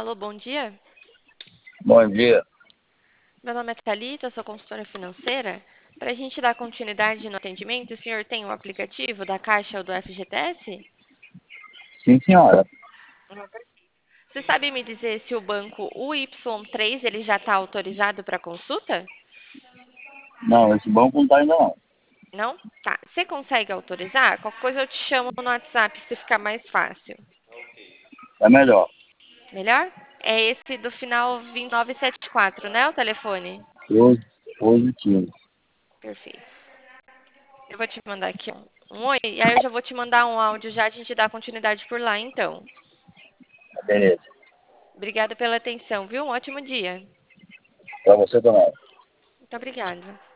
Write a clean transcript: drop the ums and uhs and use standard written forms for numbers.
Alô, bom dia. Bom dia. Meu nome é Thalita, sou consultora financeira. Para a gente dar continuidade no atendimento, o senhor tem o aplicativo da Caixa ou do FGTS? Sim, senhora. Você sabe me dizer se o banco UY3 ele já está autorizado para consulta? Não, esse banco não tá ainda não. Não? Tá. Você consegue autorizar? Qualquer coisa eu te chamo no WhatsApp se ficar mais fácil. É melhor. Melhor? É esse do final 2974, né? O telefone. Positivo. Perfeito. Eu vou te mandar aqui um oi, e aí eu já vou te mandar um áudio já, a gente dá continuidade por lá, então. Beleza. Obrigada pela atenção, viu? Um ótimo dia. Pra você também. Muito obrigada.